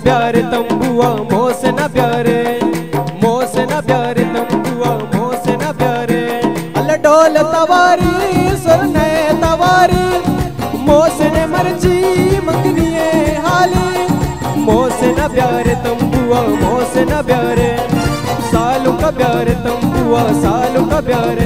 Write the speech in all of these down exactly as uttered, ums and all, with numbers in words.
प्यारे तंबुआ मोसे न प्यारे, मोसे न प्यारे तंबुआ मोसे न प्यारे। अल डोल तवारी सुरने तवारी, मोसे ने मर्जी मंगनिए हाली। मोसे न प्यारे तंबुआ मोसे न प्यारे, सालू का प्यारे तंबुआ सालू का प्यारे।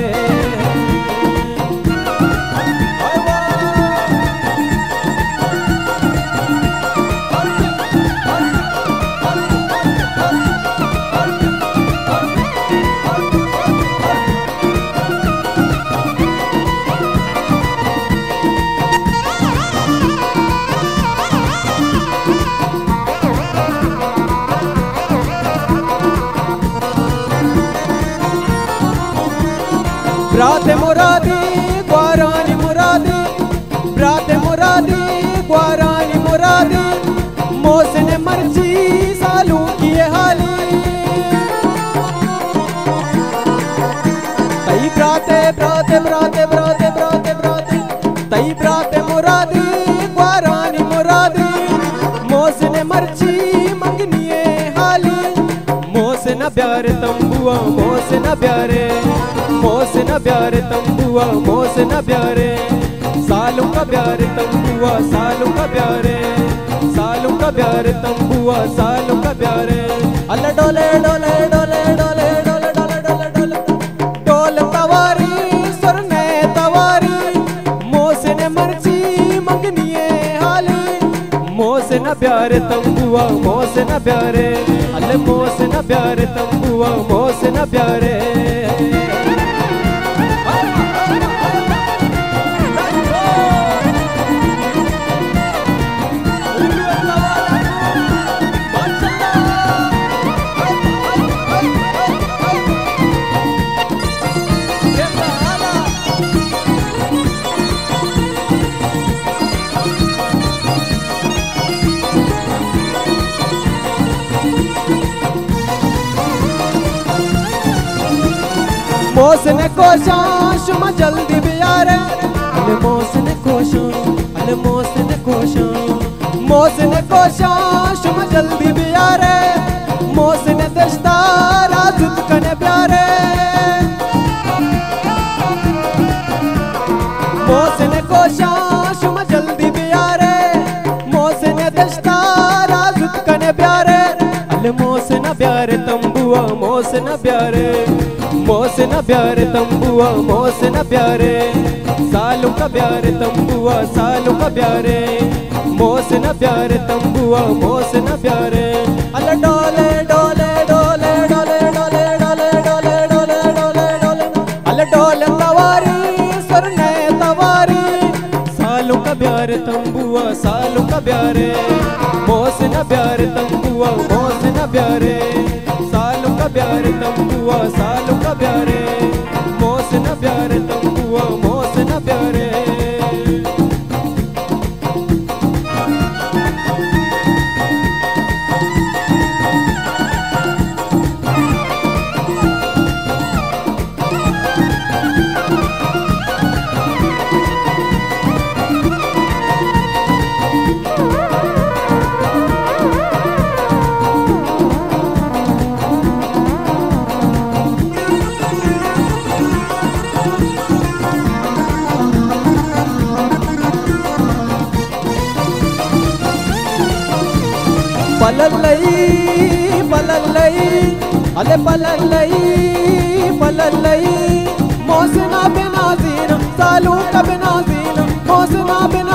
ब्राते मुरादी ग्वारानी मुरादी, ब्राते मुरादी ग्वारानी मुरादी। मोसे ने मर्जी सालू किए हाली। तई ब्राते ब्राते ब्राते ब्राते ब्राते ब्राते, तई ब्राते मुरादी ग्वारानी मुरादी। मोसे ने मर्जी मंगनिए हाली। मोसे न प्यारे तंबुआ मोसे न प्यारे, मोसे न प्यारे तंबुआ मोसे न प्यारे। सालू का प्यारे तंबुआ सालू का प्यारे, सालू का प्यारे तंबुआ सालू का प्यारे। अल डोले डोले डोले डोले डोले डोले डोले डोले डोल तवारी सुरने तवारी। मोसे ने मर्जी मंगनिए हाली। मोसे न प्यारे तंबुआ मोसे न प्यारे, अल मोसे न प्यारे तंबुआ मोसे न प्यारे। मोसे ने कोशा शुमा जल्दी बियारे, अले मोसे ने कोशा, अले मोसे ने कोशा। मोसे ने कोशा शुमा जल्दी बियारे, मोसे ने दस्तार आजुत कने प्यारे। मोसे ने कोशा शुमा जल्दी बियारे, मोसे ने दस्तार आजुत कने प्यारे। अले मोसे न प्यारे तंबुआ मोसे न प्यारे, मोसे न प्यारे तंबुआ मोसे न प्यारे। सालू का प्यारे तंबुआ सालू का प्यारे, मोसे न प्यारे तंबुआ मोसे न प्यारे। अल डोले डोले डोले डोले डोले डोले डोले डोले डोले डोले, अल डोले तवारी सुरने तवारी। सालू का प्यारे तंबुआ सालू का प्यारे, मोसे न प्यारे तंबुआ मोसे न प्यारे। सालू का प्यारे तंबुआ सालू का प्यारे, मोसे न प्यारे तंबुआ मोसे न प्यारे। पललई पललई अले पललई पललई। मोसे ना बेनाज़ीर सालू का बेनाज़ीर, मोसे ना बेना